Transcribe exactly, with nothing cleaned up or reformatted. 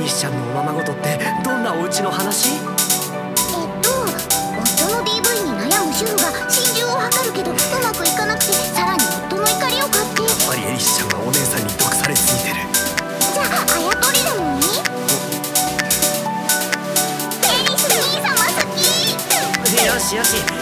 リスちゃんのおままごとってどんなお家の話？ えっと夫の ディーブイ に悩む主婦が心中を図るけどうまくいかなくて、さらに夫の怒りを買って。 やっぱりエリスちゃんはお姉さんに毒されすぎてる。 じゃああやとりでもいい？エリス兄様好き。 よしよし、